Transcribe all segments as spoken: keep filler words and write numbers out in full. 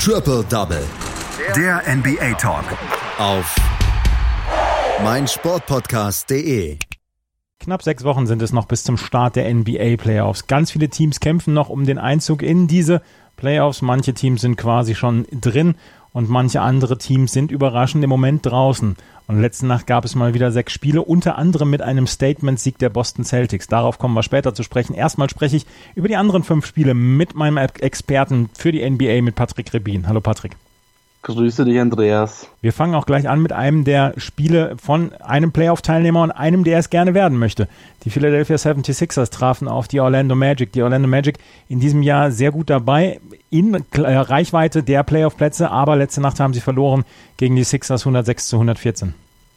Triple Double. Der N B A Talk. Auf meinsportpodcast punkt de. Knapp sechs Wochen sind es noch bis zum Start der N B A-Playoffs. Ganz viele Teams kämpfen noch um den Einzug in diese Playoffs. Manche Teams sind quasi schon drin und manche andere Teams sind überraschend im Moment draußen. Und letzte Nacht gab es mal wieder sechs Spiele, unter anderem mit einem Statement-Sieg der Boston Celtics. Darauf kommen wir später zu sprechen. Erstmal spreche ich über die anderen fünf Spiele mit meinem Experten für die N B A, mit Patrick Rebin. Hallo Patrick. Grüße dich, Andreas. Wir fangen auch gleich an mit einem der Spiele von einem Playoff-Teilnehmer und einem, der es gerne werden möchte. Die Philadelphia seventy-sixers trafen auf die Orlando Magic. Die Orlando Magic in diesem Jahr sehr gut dabei, in Reichweite der Playoff-Plätze, aber letzte Nacht haben sie verloren gegen die Sixers hundertsechs zu hundertvierzehn.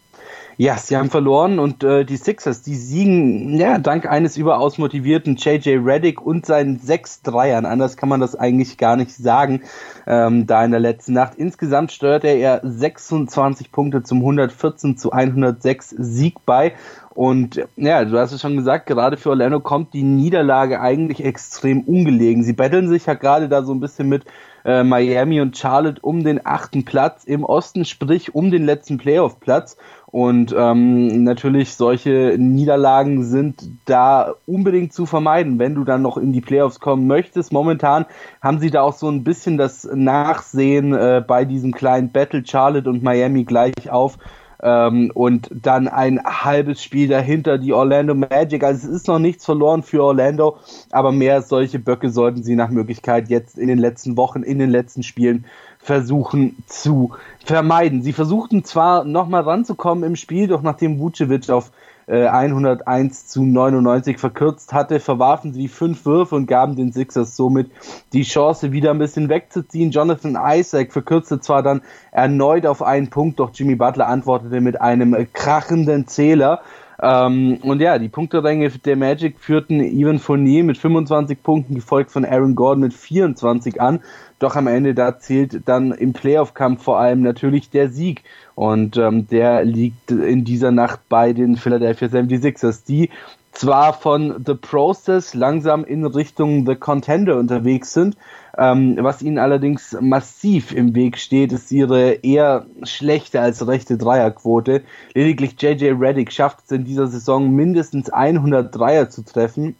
Ja, sie haben verloren und äh, die Sixers, die siegen ja dank eines überaus motivierten J J Redick und seinen sechs Dreiern. Anders kann man das eigentlich gar nicht sagen, ähm, da in der letzten Nacht. Insgesamt steuerte er sechsundzwanzig Punkte zum hundertvierzehn zu hundertsechs Sieg bei. Und ja, du hast es schon gesagt, gerade für Orlando kommt die Niederlage eigentlich extrem ungelegen. Sie betteln sich ja gerade da so ein bisschen mit äh, Miami und Charlotte um den achten Platz im Osten, sprich um den letzten Playoff-Platz. Und ähm, natürlich solche Niederlagen sind da unbedingt zu vermeiden, wenn du dann noch in die Playoffs kommen möchtest. Momentan haben sie da auch so ein bisschen das Nachsehen äh, bei diesem kleinen Battle Charlotte und Miami gleich auf. Ähm, und dann ein halbes Spiel dahinter die Orlando Magic. Also es ist noch nichts verloren für Orlando, aber mehr solche Böcke sollten sie nach Möglichkeit jetzt in den letzten Wochen, in den letzten Spielen versuchen zu vermeiden. Sie versuchten zwar nochmal ranzukommen im Spiel, doch nachdem Vucevic auf äh, hunderteins zu neunundneunzig verkürzt hatte, verwarfen sie fünf Würfe und gaben den Sixers somit die Chance, wieder ein bisschen wegzuziehen. Jonathan Isaac verkürzte zwar dann erneut auf einen Punkt, doch Jimmy Butler antwortete mit einem krachenden Zähler. Ähm, und ja, die Punkteränge der Magic führten Evan Fournier mit fünfundzwanzig Punkten, gefolgt von Aaron Gordon mit vierundzwanzig an. Doch am Ende, da zählt dann im Playoff-Kampf vor allem natürlich der Sieg. Und ähm, der liegt in dieser Nacht bei den Philadelphia seventy-sixers, die zwar von The Process langsam in Richtung The Contender unterwegs sind, ähm, was ihnen allerdings massiv im Weg steht, ist ihre eher schlechte als rechte Dreierquote. Lediglich J J Redick schafft es in dieser Saison mindestens hundert Dreier zu treffen.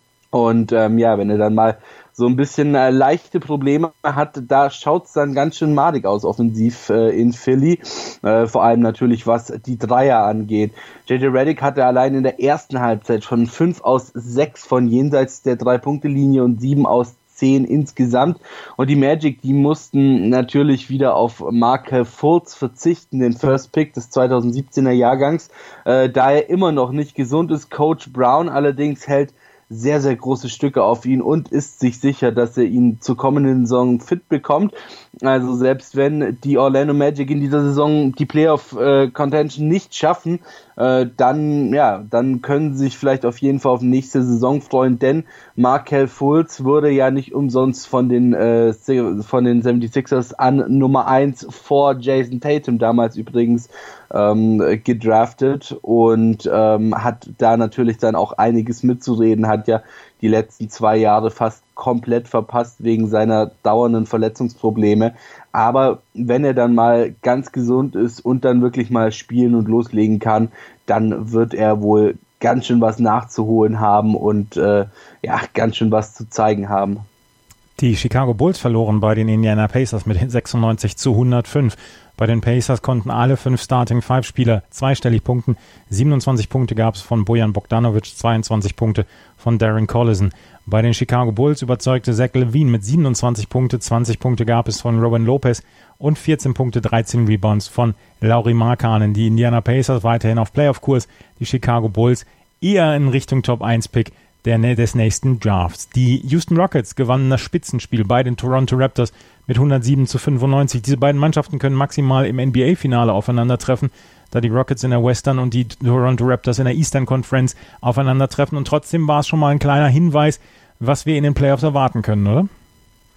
Und ähm, ja, wenn er dann mal so ein bisschen äh, leichte Probleme hat, da schaut es dann ganz schön madig aus offensiv äh, in Philly, äh, vor allem natürlich was die Dreier angeht. J J Redick hatte allein in der ersten Halbzeit schon fünf aus sechs von jenseits der Drei-Punkte-Linie und sieben aus zehn insgesamt. Und die Magic, die mussten natürlich wieder auf Markelle Fultz verzichten, den First Pick des zweitausendsiebzehner Jahrgangs, äh, da er immer noch nicht gesund ist. Coach Brown allerdings hält sehr, sehr große Stücke auf ihn und ist sich sicher, dass er ihn zur kommenden Saison fit bekommt. Also selbst wenn die Orlando Magic in dieser Saison die Playoff-Contention äh, nicht schaffen, äh, dann ja, dann können sie sich vielleicht auf jeden Fall auf die nächste Saison freuen, denn Markelle Fultz wurde ja nicht umsonst von den äh, von den seventy-sixers an Nummer eins vor Jason Tatum damals übrigens ähm, gedraftet und ähm, hat da natürlich dann auch einiges mitzureden, hat ja die letzten zwei Jahre fast komplett verpasst wegen seiner dauernden Verletzungsprobleme. Aber wenn er dann mal ganz gesund ist und dann wirklich mal spielen und loslegen kann, dann wird er wohl ganz schön was nachzuholen haben und äh, ja, ganz schön was zu zeigen haben. Die Chicago Bulls verloren bei den Indiana Pacers mit sechsundneunzig zu hundertfünf. Bei den Pacers konnten alle fünf Starting-Five-Spieler zweistellig punkten. siebenundzwanzig Punkte gab es von Bojan Bogdanovic, zweiundzwanzig Punkte von Darren Collison. Bei den Chicago Bulls überzeugte Zach LaVine mit siebenundzwanzig Punkte, zwanzig Punkte gab es von Robin Lopez und vierzehn Punkte, dreizehn Rebounds von Lauri Markkanen. Die Indiana Pacers weiterhin auf Playoff-Kurs, die Chicago Bulls eher in Richtung Top eins Pick der, des nächsten Drafts. Die Houston Rockets gewannen das Spitzenspiel bei den Toronto Raptors mit hundertsieben zu fünfundneunzig. Diese beiden Mannschaften können maximal im N B A-Finale aufeinandertreffen, da die Rockets in der Western und die Toronto Raptors in der Eastern Conference aufeinandertreffen. Und trotzdem war es schon mal ein kleiner Hinweis, was wir in den Playoffs erwarten können, oder?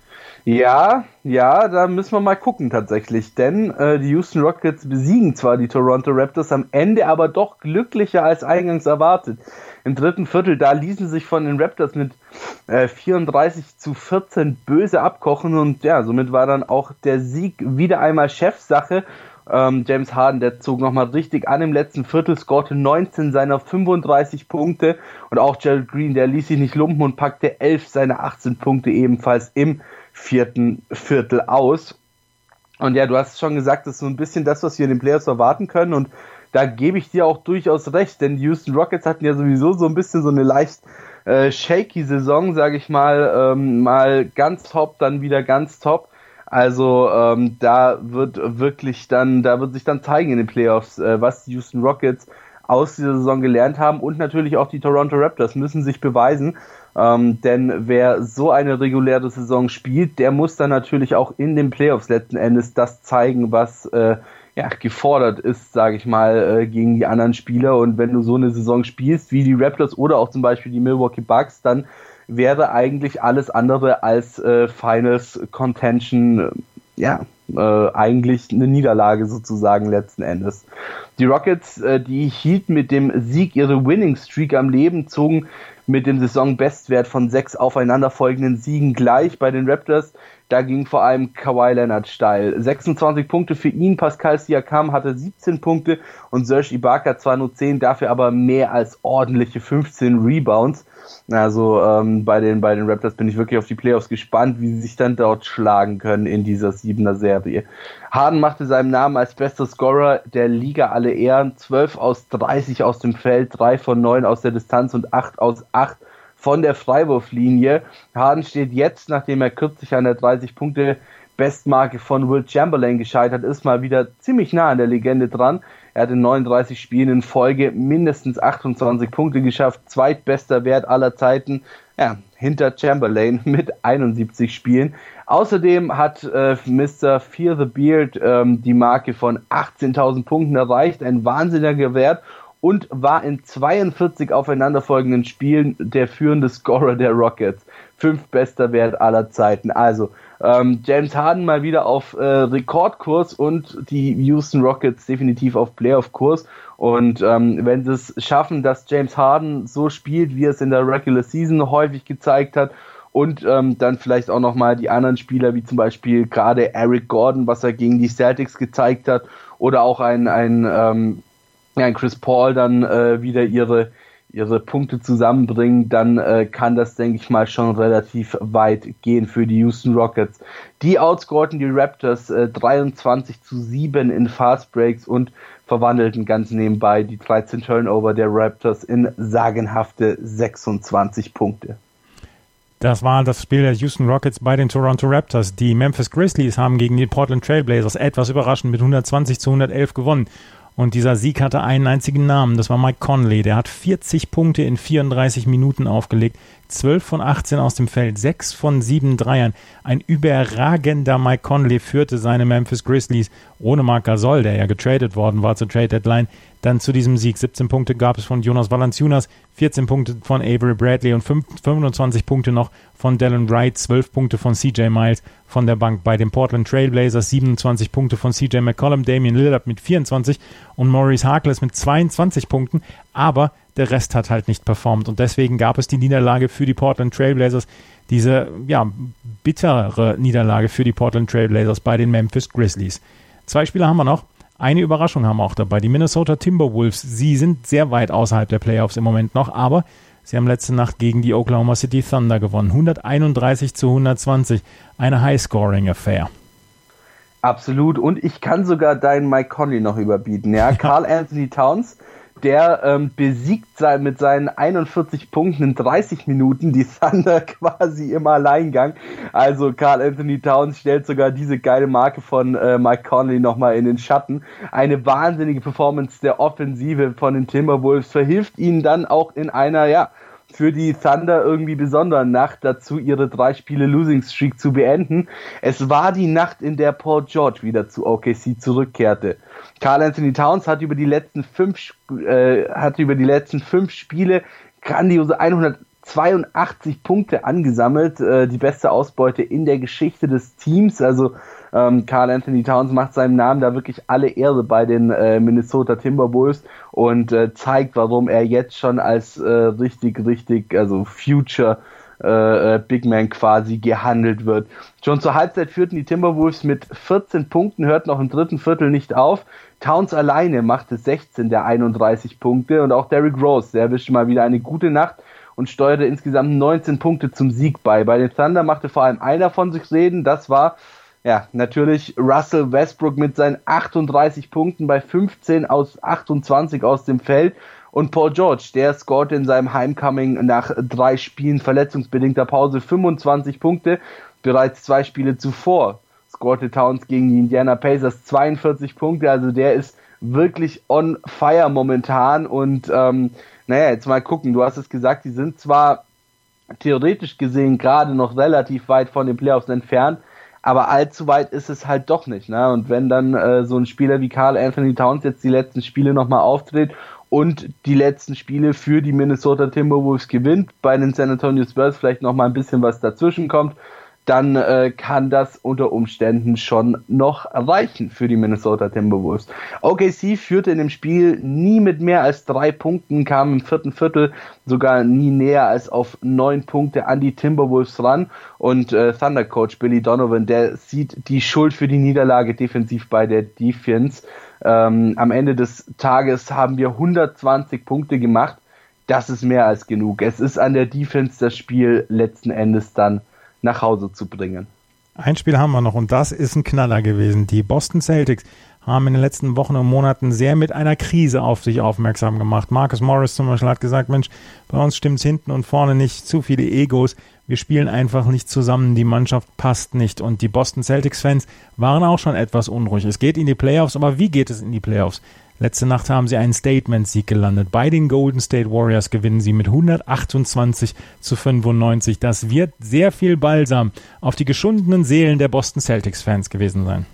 Ja, ja, da müssen wir mal gucken tatsächlich, denn äh, die Houston Rockets besiegen zwar die Toronto Raptors am Ende, aber doch glücklicher als eingangs erwartet. Im dritten Viertel, da ließen sich von den Raptors mit äh, vierunddreißig zu vierzehn böse abkochen und ja, somit war dann auch der Sieg wieder einmal Chefsache. Ähm, James Harden, der zog nochmal richtig an im letzten Viertel, scorte neunzehn seiner fünfunddreißig Punkte und auch Gerald Green, der ließ sich nicht lumpen und packte elf seiner achtzehn Punkte ebenfalls im vierten Viertel aus. Und ja, du hast schon gesagt, das ist so ein bisschen das, was wir in den Playoffs erwarten können und da gebe ich dir auch durchaus recht, denn die Houston Rockets hatten ja sowieso so ein bisschen so eine leicht äh, shaky Saison, sage ich mal, ähm, mal ganz top, dann wieder ganz top. Also ähm, da wird wirklich dann, da wird sich dann zeigen in den Playoffs, äh, was die Houston Rockets aus dieser Saison gelernt haben und natürlich auch die Toronto Raptors müssen sich beweisen, ähm, denn wer so eine reguläre Saison spielt, der muss dann natürlich auch in den Playoffs letzten Endes das zeigen, was äh, ja gefordert ist, sage ich mal, äh, gegen die anderen Spieler und wenn du so eine Saison spielst wie die Raptors oder auch zum Beispiel die Milwaukee Bucks, dann wäre eigentlich alles andere als äh, Finals Contention, äh, ja, äh, eigentlich eine Niederlage sozusagen letzten Endes. Die Rockets, äh, die hielten mit dem Sieg ihre Winning Streak am Leben, zogen mit dem Saisonbestwert von sechs aufeinanderfolgenden Siegen gleich. Bei den Raptors, da ging vor allem Kawhi Leonard steil. sechsundzwanzig Punkte für ihn, Pascal Siakam hatte siebzehn Punkte und Serge Ibaka zwar nur zehn, dafür aber mehr als ordentliche fünfzehn Rebounds. Also ähm, bei den bei den Raptors bin ich wirklich auf die Playoffs gespannt, wie sie sich dann dort schlagen können in dieser siebener Serie. Harden machte seinem Namen als bester Scorer der Liga alle Ehren, zwölf aus dreißig aus dem Feld, drei von neun aus der Distanz und acht aus acht von der Freiwurflinie. Harden steht jetzt, nachdem er kürzlich an der dreißig Punkte Bestmarke von Wilt Chamberlain gescheitert ist, mal wieder ziemlich nah an der Legende dran. Er hat in neununddreißig Spielen in Folge mindestens achtundzwanzig Punkte geschafft, zweitbester Wert aller Zeiten, ja, hinter Chamberlain mit einundsiebzig Spielen. Außerdem hat äh, Mister Fear the Beard ähm, die Marke von achtzehntausend Punkten erreicht, ein wahnsinniger Wert und war in zweiundvierzig aufeinanderfolgenden Spielen der führende Scorer der Rockets. Fünftbester Wert aller Zeiten. Also ähm, James Harden mal wieder auf äh, Rekordkurs und die Houston Rockets definitiv auf Playoff-Kurs. Und ähm, wenn sie es schaffen, dass James Harden so spielt, wie er es in der Regular Season häufig gezeigt hat, und ähm, dann vielleicht auch nochmal die anderen Spieler, wie zum Beispiel gerade Eric Gordon, was er gegen die Celtics gezeigt hat, oder auch ein, ein, ähm, ja, ein Chris Paul dann äh, wieder ihre ihre Punkte zusammenbringen, dann äh, kann das, denke ich mal, schon relativ weit gehen für die Houston Rockets. Die outscorten die Raptors äh, dreiundzwanzig zu sieben in Fast Breaks und verwandelten ganz nebenbei die dreizehn Turnover der Raptors in sagenhafte sechsundzwanzig Punkte. Das war das Spiel der Houston Rockets bei den Toronto Raptors. Die Memphis Grizzlies haben gegen die Portland Trail Blazers etwas überraschend mit hundertzwanzig zu hundertelf gewonnen. Und dieser Sieg hatte einen einzigen Namen, das war Mike Conley. Der hat vierzig Punkte in vierunddreißig Minuten aufgelegt, zwölf von achtzehn aus dem Feld, sechs von sieben Dreiern. Ein überragender Mike Conley führte seine Memphis Grizzlies ohne Marc Gasol, der ja getradet worden war zur Trade Deadline, dann zu diesem Sieg. siebzehn Punkte gab es von Jonas Valanciunas, vierzehn Punkte von Avery Bradley und fünfundzwanzig Punkte noch von Delon Wright, zwölf Punkte von C J Miles von der Bank. Bei den Portland Trail Blazers siebenundzwanzig Punkte von C J McCollum, Damian Lillard mit vierundzwanzig und Maurice Harkless mit zweiundzwanzig Punkten, aber der Rest hat halt nicht performt und deswegen gab es die Niederlage für die Portland Trail Blazers, diese ja bittere Niederlage für die Portland Trail Blazers bei den Memphis Grizzlies. Zwei Spieler haben wir noch. Eine Überraschung haben wir auch dabei. Die Minnesota Timberwolves, sie sind sehr weit außerhalb der Playoffs im Moment noch, aber sie haben letzte Nacht gegen die Oklahoma City Thunder gewonnen. hunderteinunddreißig zu hundertzwanzig. Eine High-Scoring-Affair. Absolut. Und ich kann sogar deinen Mike Conley noch überbieten. Ja, Karl Anthony Towns, der ähm, besiegt sein, mit seinen einundvierzig Punkten in dreißig Minuten die Thunder quasi im Alleingang. Also Karl Anthony Towns stellt sogar diese geile Marke von äh, Mike Conley nochmal in den Schatten. Eine wahnsinnige Performance der Offensive von den Timberwolves verhilft ihnen dann auch in einer, ja, für die Thunder irgendwie besonderen Nacht dazu, ihre drei Spiele Losing Streak zu beenden. Es war die Nacht, in der Paul George wieder zu O K C zurückkehrte. Karl Anthony Towns hat über die letzten fünf äh, hat über die letzten fünf Spiele grandiose zweiundachtzig Punkte angesammelt, äh, die beste Ausbeute in der Geschichte des Teams. Also ähm, Karl Anthony Towns macht seinem Namen da wirklich alle Ehre bei den äh, Minnesota Timberwolves und äh, zeigt, warum er jetzt schon als äh, richtig, richtig, also Future äh, Big Man quasi gehandelt wird. Schon zur Halbzeit führten die Timberwolves mit vierzehn Punkten, hört noch im dritten Viertel nicht auf. Towns alleine machte sechzehn der einunddreißig Punkte und auch Derrick Rose, der erwischte mal wieder eine gute Nacht und steuerte insgesamt neunzehn Punkte zum Sieg bei. Bei den Thunder machte vor allem einer von sich reden, das war ja natürlich Russell Westbrook mit seinen achtunddreißig Punkten bei fünfzehn aus achtundzwanzig aus dem Feld. Und Paul George, der scored in seinem Homecoming nach drei Spielen verletzungsbedingter Pause fünfundzwanzig Punkte. Bereits zwei Spiele zuvor scorete Towns gegen die Indiana Pacers zweiundvierzig Punkte. Also der ist wirklich on fire momentan. Und ähm, naja, jetzt mal gucken. Du hast es gesagt, die sind zwar theoretisch gesehen gerade noch relativ weit von den Playoffs entfernt, aber allzu weit ist es halt doch nicht. Ne? Und wenn dann äh, so ein Spieler wie Karl Anthony Towns jetzt die letzten Spiele nochmal auftritt und die letzten Spiele für die Minnesota Timberwolves gewinnt, bei den San Antonio Spurs vielleicht noch mal ein bisschen was dazwischen kommt, dann äh, kann das unter Umständen schon noch reichen für die Minnesota Timberwolves. O K C führte in dem Spiel nie mit mehr als drei Punkten, kam im vierten Viertel sogar nie näher als auf neun Punkte an die Timberwolves ran und äh, Thunder-Coach Billy Donovan, der sieht die Schuld für die Niederlage defensiv bei der Defense. Ähm, am Ende des Tages haben wir hundertzwanzig Punkte gemacht. Das ist mehr als genug. Es ist an der Defense, das Spiel letzten Endes dann nach Hause zu bringen. Ein Spiel haben wir noch und das ist ein Knaller gewesen. Die Boston Celtics haben in den letzten Wochen und Monaten sehr mit einer Krise auf sich aufmerksam gemacht. Marcus Morris zum Beispiel hat gesagt, Mensch, bei uns stimmt's hinten und vorne nicht, zu viele Egos. Wir spielen einfach nicht zusammen, die Mannschaft passt nicht. Und die Boston Celtics-Fans waren auch schon etwas unruhig. Es geht in die Playoffs, aber wie geht es in die Playoffs? Letzte Nacht haben sie einen Statement-Sieg gelandet. Bei den Golden State Warriors gewinnen sie mit hundertachtundzwanzig zu fünfundneunzig. Das wird sehr viel Balsam auf die geschundenen Seelen der Boston Celtics-Fans gewesen sein.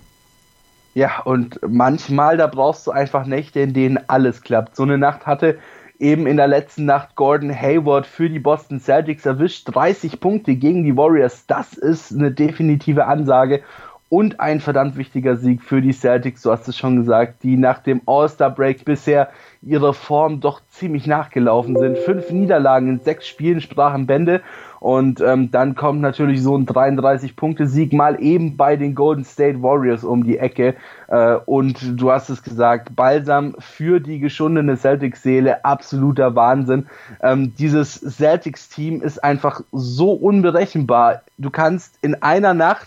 Ja, und manchmal, da brauchst du einfach Nächte, in denen alles klappt. So eine Nacht hatte eben in der letzten Nacht Gordon Hayward für die Boston Celtics erwischt. dreißig Punkte gegen die Warriors, das ist eine definitive Ansage. Und ein verdammt wichtiger Sieg für die Celtics, du hast es schon gesagt, die nach dem All-Star-Break bisher ihrer Form doch ziemlich nachgelaufen sind. Fünf Niederlagen in sechs Spielen sprachen Bände und ähm, dann kommt natürlich so ein dreiunddreißig-Punkte-Sieg mal eben bei den Golden State Warriors um die Ecke äh, und du hast es gesagt, Balsam für die geschundene Celtics-Seele, absoluter Wahnsinn. Ähm, dieses Celtics-Team ist einfach so unberechenbar. Du kannst in einer Nacht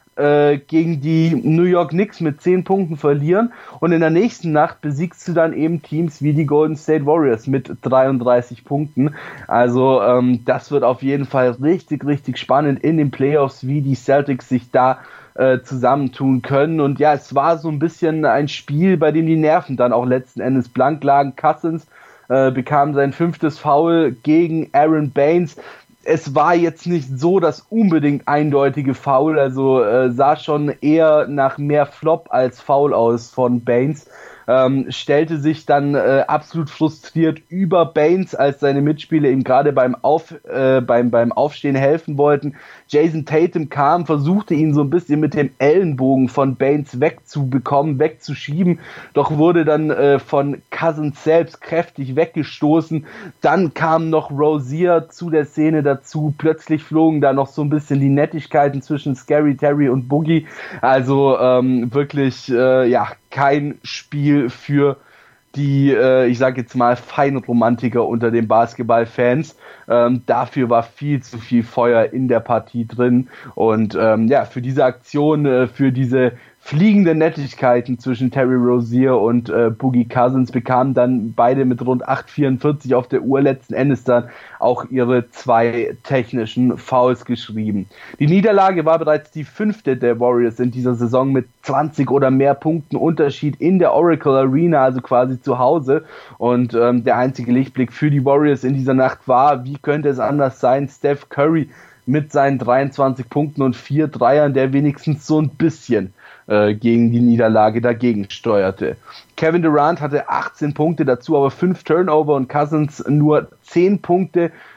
gegen die New York Knicks mit zehn Punkten verlieren und in der nächsten Nacht besiegst du dann eben Teams wie die Golden State Warriors mit dreiunddreißig Punkten. Also ähm, das wird auf jeden Fall richtig, richtig spannend in den Playoffs, wie die Celtics sich da äh, zusammentun können. Und ja, es war so ein bisschen ein Spiel, bei dem die Nerven dann auch letzten Endes blank lagen. Cousins äh, bekam sein fünftes Foul gegen Aaron Baines. Es war jetzt nicht so das unbedingt eindeutige Foul, also äh, sah schon eher nach mehr Flop als Foul aus von Baines. Ähm, stellte sich dann äh, absolut frustriert über Baines, als seine Mitspieler ihm gerade beim, Auf, äh, beim, beim Aufstehen helfen wollten. Jason Tatum kam, versuchte ihn so ein bisschen mit dem Ellenbogen von Baines wegzubekommen, wegzuschieben, doch wurde dann äh, von Cousins selbst kräftig weggestoßen. Dann kam noch Rozier zu der Szene dazu. Plötzlich flogen da noch so ein bisschen die Nettigkeiten zwischen Scary Terry und Boogie. Also ähm, wirklich, äh, ja, kein Spiel für die, äh, ich sage jetzt mal, Feinromantiker unter den Basketballfans. Ähm, dafür war viel zu viel Feuer in der Partie drin. Und ähm, ja, für diese Aktion, äh, für diese fliegende Nettigkeiten zwischen Terry Rozier und äh, Boogie Cousins bekamen dann beide mit rund acht vierundvierzig auf der Uhr letzten Endes dann auch ihre zwei technischen Fouls geschrieben. Die Niederlage war bereits die fünfte der Warriors in dieser Saison mit zwanzig oder mehr Punkten Unterschied in der Oracle Arena, also quasi zu Hause. Und ähm, der einzige Lichtblick für die Warriors in dieser Nacht war, wie könnte es anders sein, Steph Curry mit seinen dreiundzwanzig Punkten und vier Dreiern, der wenigstens so ein bisschen gegen die Niederlage dagegen steuerte. Kevin Durant hatte achtzehn Punkte, dazu aber fünf Turnover und Cousins nur zehn Punkte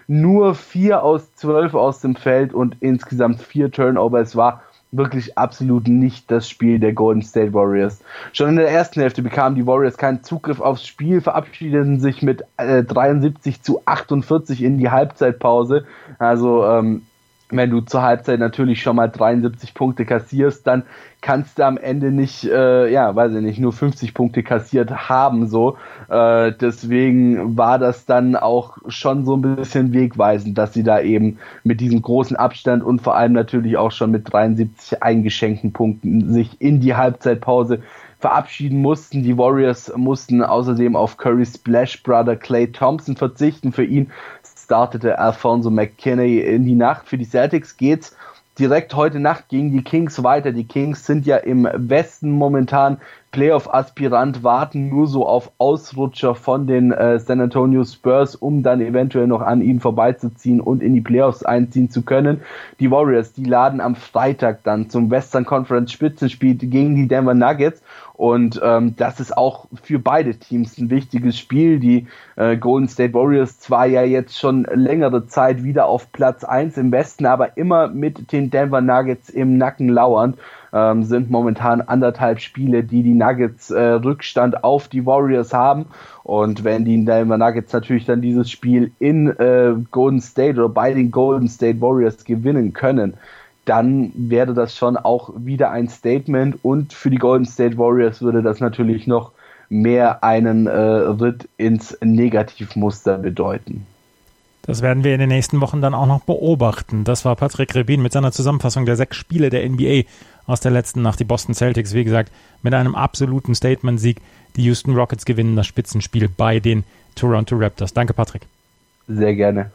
nur vier aus zwölf aus dem Feld und insgesamt vier Turnover. Es war wirklich absolut nicht das Spiel der Golden State Warriors. Schon in der ersten Hälfte bekamen die Warriors keinen Zugriff aufs Spiel, verabschiedeten sich mit äh, dreiundsiebzig zu achtundvierzig in die Halbzeitpause. Also ähm, wenn du zur Halbzeit natürlich schon mal dreiundsiebzig Punkte kassierst, dann kannst du am Ende nicht, äh, ja, weiß ich nicht, nur fünfzig Punkte kassiert haben, so. Äh, deswegen war das dann auch schon so ein bisschen wegweisend, dass sie da eben mit diesem großen Abstand und vor allem natürlich auch schon mit dreiundsiebzig eingeschenkten Punkten sich in die Halbzeitpause verabschieden mussten. Die Warriors mussten außerdem auf Currys Splash Brother Klay Thompson verzichten. Für ihn startete Alfonso McKinney in die Nacht. Für die Celtics geht's direkt heute Nacht gegen die Kings weiter. Die Kings sind ja im Westen momentan Playoff-Aspirant, warten nur so auf Ausrutscher von den äh, San Antonio Spurs, um dann eventuell noch an ihnen vorbeizuziehen und in die Playoffs einziehen zu können. Die Warriors, die laden am Freitag dann zum Western Conference Spitzenspiel gegen die Denver Nuggets. Und ähm, das ist auch für beide Teams ein wichtiges Spiel. Die äh, Golden State Warriors zwar ja jetzt schon längere Zeit wieder auf Platz eins im Westen, aber immer mit den Denver Nuggets im Nacken lauernd, ähm, sind momentan anderthalb Spiele, die die Nuggets äh, Rückstand auf die Warriors haben. Und wenn die Denver Nuggets natürlich dann dieses Spiel in äh, Golden State oder bei den Golden State Warriors gewinnen können, dann wäre das schon auch wieder ein Statement und für die Golden State Warriors würde das natürlich noch mehr einen äh, Ritt ins Negativmuster bedeuten. Das werden wir in den nächsten Wochen dann auch noch beobachten. Das war Patrick Rebin mit seiner Zusammenfassung der sechs Spiele der N B A aus der letzten Nacht. Die Boston Celtics, wie gesagt, mit einem absoluten Statement-Sieg. Die Houston Rockets gewinnen das Spitzenspiel bei den Toronto Raptors. Danke, Patrick. Sehr gerne.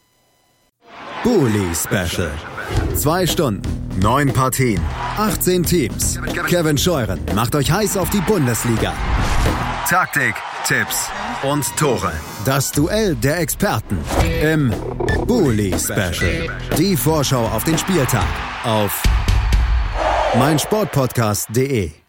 Bully Special. Zwei Stunden, neun Partien, achtzehn Teams. Kevin Scheuren macht euch heiß auf die Bundesliga. Taktik, Tipps und Tore. Das Duell der Experten im Bully Special. Die Vorschau auf den Spieltag auf meinsportpodcast punkt de.